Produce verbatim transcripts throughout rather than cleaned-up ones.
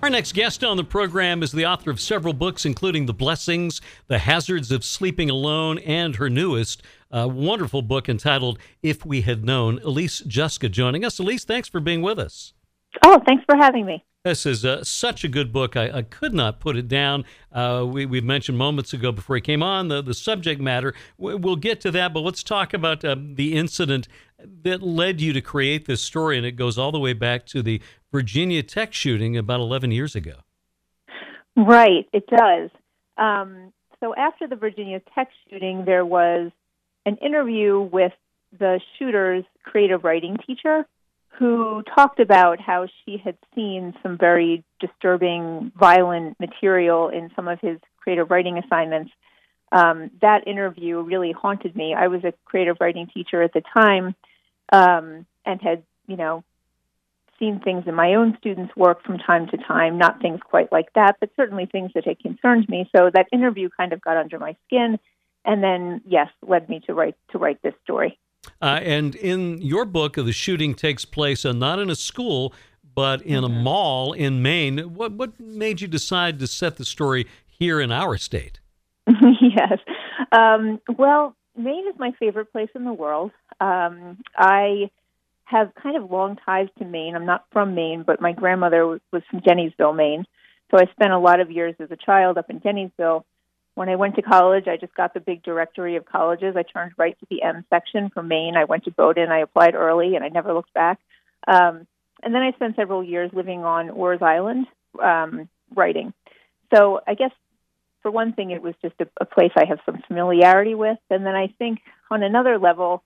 Our next guest on the program is the author of several books, including The Blessings, The Hazards of Sleeping Alone, and her newest, a wonderful book entitled If We Had Known. Elise Juska joining us. Elise, thanks for being with us. Oh, thanks for having me. This is uh, such a good book. I, I could not put it down. Uh, we, we mentioned moments ago before he came on the, the subject matter. We'll get to that, but let's talk about uh, the incident that led you to create this story, and it goes all the way back to the Virginia Tech shooting about eleven years ago. Right, it does. Um, so after the Virginia Tech shooting, there was an interview with the shooter's creative writing teacher, who talked about how she had seen some very disturbing, violent material in some of his creative writing assignments. Um, that interview really haunted me. I was a creative writing teacher at the time um, and had, you know, seen things in my own students' work from time to time, not things quite like that, but certainly things that had concerned me. So that interview kind of got under my skin and then, yes, led me to write to write this story. Uh, and in your book, the shooting takes place uh, not in a school, but in a mall in Maine. What what made you decide to set the story here in our state? Yes. Um, well, Maine is my favorite place in the world. Um, I have kind of long ties to Maine. I'm not from Maine, but my grandmother was, was from Dennisville, Maine. So I spent a lot of years as a child up in Dennisville. When I went to college, I just got the big directory of colleges. I turned right to the M section for Maine. I went to Bowdoin. I applied early, and I never looked back. Um, and then I spent several years living on Orr's Island, um, writing. So I guess, for one thing, it was just a, a place I have some familiarity with. And then I think on another level,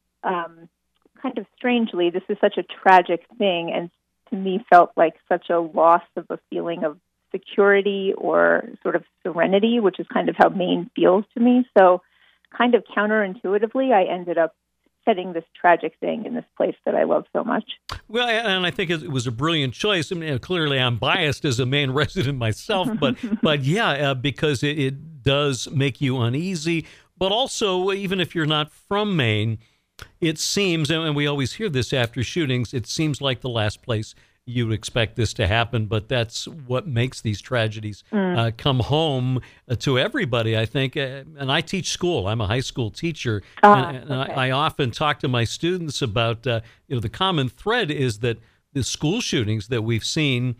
um, kind of strangely, this is such a tragic thing, and to me felt like such a loss of a feeling of security or sort of serenity, which is kind of how Maine feels to me. So kind of counterintuitively, I ended up setting this tragic thing in this place that I love so much. Well, and I think it was a brilliant choice. I mean, clearly I'm biased as a Maine resident myself, but but yeah, uh, because it, it does make you uneasy. But also, even if you're not from Maine, it seems, and we always hear this after shootings, it seems like the last place you would expect this to happen, but that's what makes these tragedies mm. uh, come home uh, to everybody, I think. Uh, and I teach school. I'm a high school teacher, oh, and, and okay. I, I often talk to my students about, uh, you know, the common thread is that the school shootings that we've seen,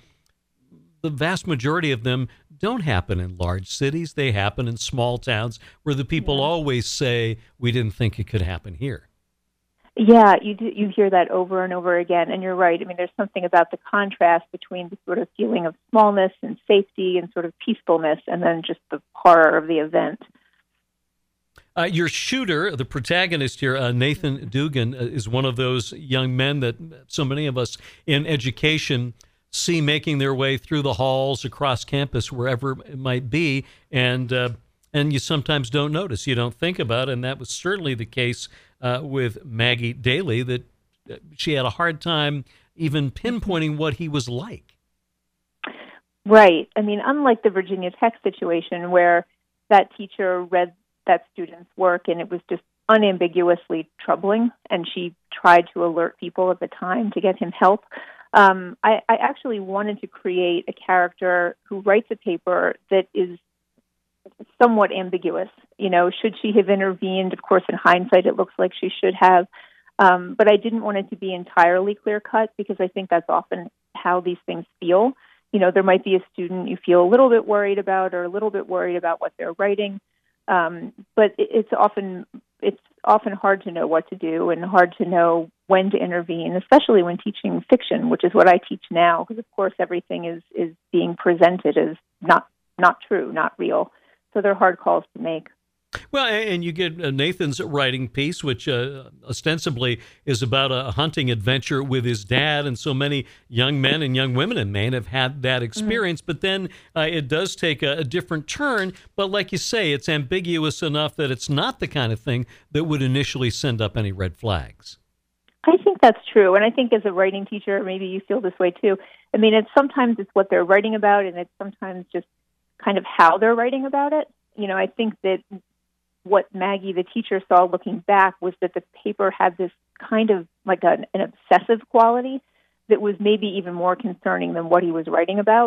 the vast majority of them don't happen in large cities. They happen in small towns where the people yeah. always say, we didn't think it could happen here. Yeah, you do, you hear that over and over again, and you're right. I mean, there's something about the contrast between the sort of feeling of smallness and safety and sort of peacefulness, and then just the horror of the event. Uh, your shooter, the protagonist here, uh, Nathan Dugan, uh, is one of those young men that so many of us in education see making their way through the halls, across campus, wherever it might be, and uh, and you sometimes don't notice, you don't think about it, and that was certainly the case uh, with Maggie Daley, that she had a hard time even pinpointing what he was like. Right. I mean, unlike the Virginia Tech situation where that teacher read that student's work and it was just unambiguously troubling, and she tried to alert people at the time to get him help, um, I, I actually wanted to create a character who writes a paper that is somewhat ambiguous. You know, should she have intervened? Of course, in hindsight, it looks like she should have. Um, but I didn't want it to be entirely clear-cut because I think that's often how these things feel. You know, there might be a student you feel a little bit worried about or a little bit worried about what they're writing. Um, but it, it's often it's often hard to know what to do and hard to know when to intervene, especially when teaching fiction, which is what I teach now, because, of course, everything is, is being presented as not not true, not real. So they're hard calls to make. Well, and you get Nathan's writing piece, which uh, ostensibly is about a hunting adventure with his dad, and so many young men and young women in Maine have had that experience. Mm-hmm. But then uh, it does take a, a different turn. But like you say, it's ambiguous enough that it's not the kind of thing that would initially send up any red flags. I think that's true, and I think as a writing teacher, maybe you feel this way too. I mean, it's sometimes it's what they're writing about, and it's sometimes just kind of how they're writing about it. You know, I think that what Maggie, the teacher, saw looking back was that the paper had this kind of like an, an obsessive quality that was maybe even more concerning than what he was writing about.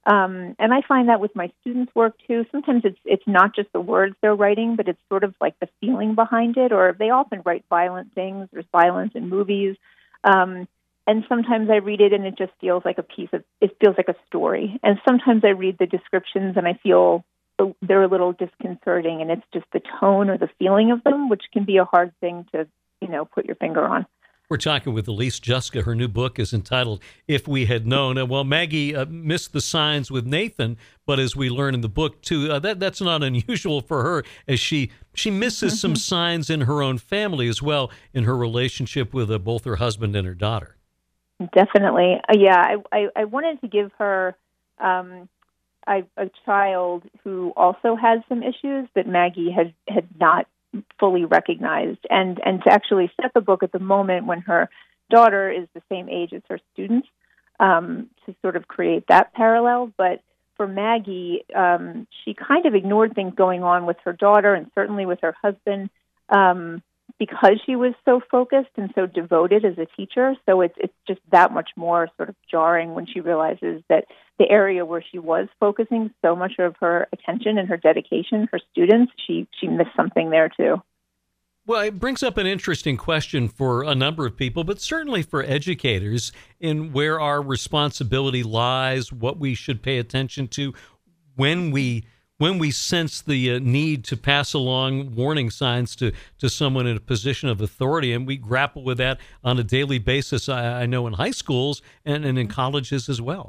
Um, and I find that with my students' work too. Sometimes it's it's not just the words they're writing, but it's sort of like the feeling behind it. Or they often write violent things. There's violence in movies, um, and sometimes I read it and it just feels like a piece of it feels like a story. And sometimes I read the descriptions and I feel they're a little disconcerting, and it's just the tone or the feeling of them, which can be a hard thing to you know put your finger on. We're talking with Elise Juska. Her new book is entitled If We Had Known. And well, Maggie uh, missed the signs with Nathan, but as we learn in the book, too, uh, that that's not unusual for her, as she, she misses some signs in her own family as well, in her relationship with uh, both her husband and her daughter. Definitely. Uh, yeah, I, I, I wanted to give her um, I, a child who also has some issues that Maggie had, had not fully recognized, and and to actually set the book at the moment when her daughter is the same age as her students, um, to sort of create that parallel. But for Maggie, um, she kind of ignored things going on with her daughter and certainly with her husband, um, because she was so focused and so devoted as a teacher. So it's it's just that much more sort of jarring when she realizes that the area where she was focusing so much of her attention and her dedication, her students, she she missed something there too. Well, it brings up an interesting question for a number of people, but certainly for educators, in where our responsibility lies, what we should pay attention to when we when we sense the uh, need to pass along warning signs to, to someone in a position of authority. And we grapple with that on a daily basis, I, I know, in high schools and, and in colleges as well.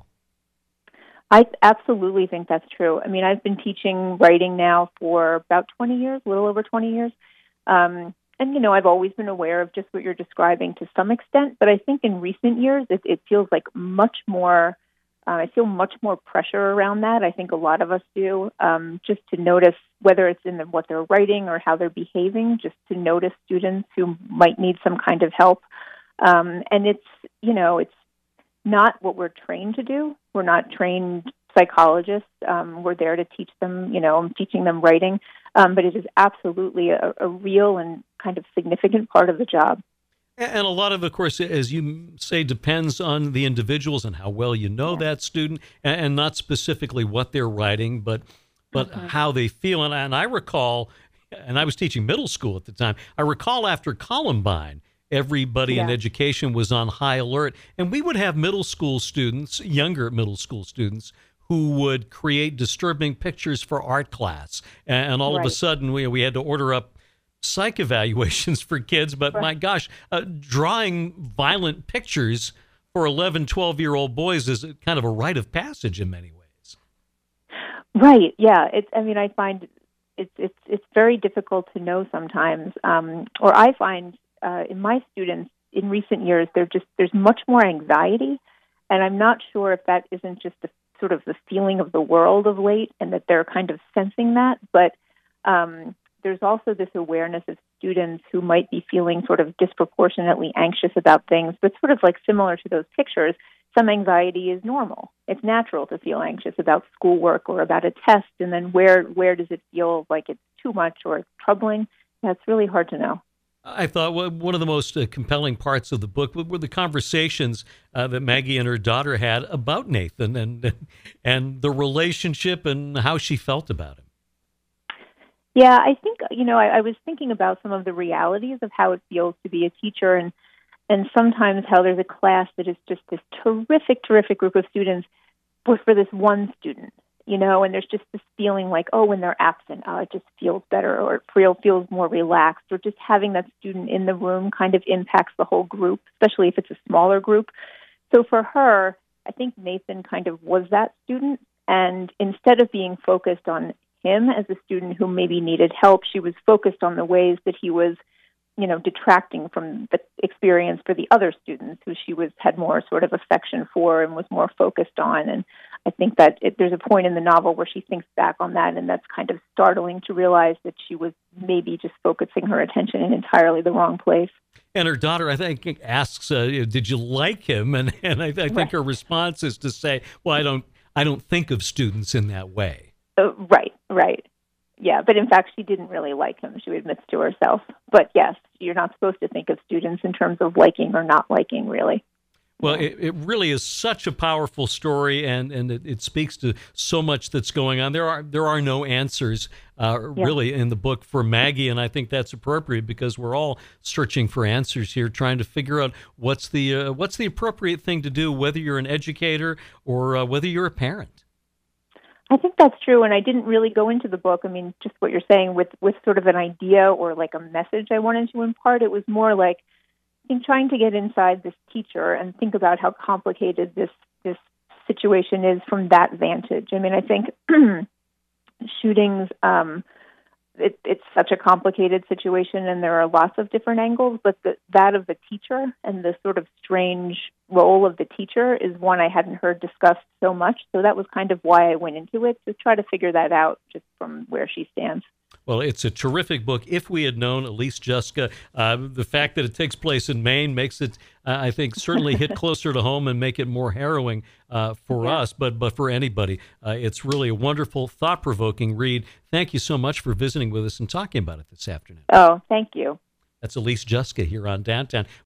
I absolutely think that's true. I mean, I've been teaching writing now for about twenty years, a little over twenty years. Um, and, you know, I've always been aware of just what you're describing to some extent. But I think in recent years, it, it feels like much more, uh, I feel much more pressure around that. I think a lot of us do, um, just to notice whether it's in the, what they're writing or how they're behaving, just to notice students who might need some kind of help. Um, and it's, you know, it's not what we're trained to do. We're not trained psychologists. Um, we're there to teach them, you know, I'm teaching them writing. Um, but it is absolutely a, a real and kind of significant part of the job. And a lot of, of course, as you say, depends on the individuals and how well you know yeah. that student, and not specifically what they're writing, but but mm-hmm. how they feel. And, and I recall, and I was teaching middle school at the time, I recall after Columbine, everybody yeah. in education was on high alert. And we would have middle school students, younger middle school students, who would create disturbing pictures for art class. And all right. of a sudden, we we had to order up psych evaluations for kids. But right. my gosh, uh, drawing violent pictures for eleven, twelve-year-old boys is kind of a rite of passage in many ways. Right, yeah. It's. I mean, I find it's it's it's very difficult to know sometimes. Um, or I find uh, in my students in recent years, there just there's much more anxiety. And I'm not sure if that isn't just the sort of the feeling of the world of late, and that they're kind of sensing that. But um, there's also this awareness of students who might be feeling sort of disproportionately anxious about things, but sort of like similar to those pictures, some anxiety is normal. It's natural to feel anxious about schoolwork or about a test, and then where where does it feel like it's too much or it's troubling? That's really hard to know. I thought one of the most uh, compelling parts of the book were the conversations uh, that Maggie and her daughter had about Nathan and and the relationship and how she felt about him. Yeah, I think, you know, I, I was thinking about some of the realities of how it feels to be a teacher, and and sometimes how there's a class that is just this terrific, terrific group of students, but for this one student. You know, and there's just this feeling like, oh, when they're absent, oh, it just feels better, or it feel, feels more relaxed, or just having that student in the room kind of impacts the whole group, especially if it's a smaller group. So for her, I think Nathan kind of was that student, and instead of being focused on him as a student who maybe needed help, she was focused on the ways that he was, you know, detracting from the experience for the other students who she was had more sort of affection for and was more focused on. And I think that it, there's a point in the novel where she thinks back on that, and that's kind of startling to realize that she was maybe just focusing her attention in entirely the wrong place. And her daughter, I think, asks, uh, "Did you like him?" And and I, I think right. her response is to say, "Well, I don't, I don't think of students in that way." Uh, right, right. Yeah, but in fact, she didn't really like him, she admits to herself. But yes, you're not supposed to think of students in terms of liking or not liking, really. Well, it, it really is such a powerful story, and, and it, it speaks to so much that's going on. There are there are no answers uh, Yeah. really in the book for Maggie, and I think that's appropriate because we're all searching for answers here, trying to figure out what's the uh, what's the appropriate thing to do, whether you're an educator or uh, whether you're a parent. I think that's true, and I didn't really go into the book. I mean, just what you're saying with, with sort of an idea or like a message I wanted to impart. It was more like in trying to get inside this teacher and think about how complicated this this situation is from that vantage. I mean, I think shootings, um, it, it's such a complicated situation, and there are lots of different angles, but the, that of the teacher and the sort of strange role of the teacher is one I hadn't heard discussed so much. So that was kind of why I went into it, to try to figure that out just from where she stands. Well, it's a terrific book. If we had known, Elise Juska, uh, the fact that it takes place in Maine makes it, uh, I think, certainly hit closer to home and make it more harrowing uh, for Yeah. us, but but for anybody. Uh, it's really a wonderful, thought-provoking read. Thank you so much for visiting with us and talking about it this afternoon. Oh, thank you. That's Elise Juska here on Downtown.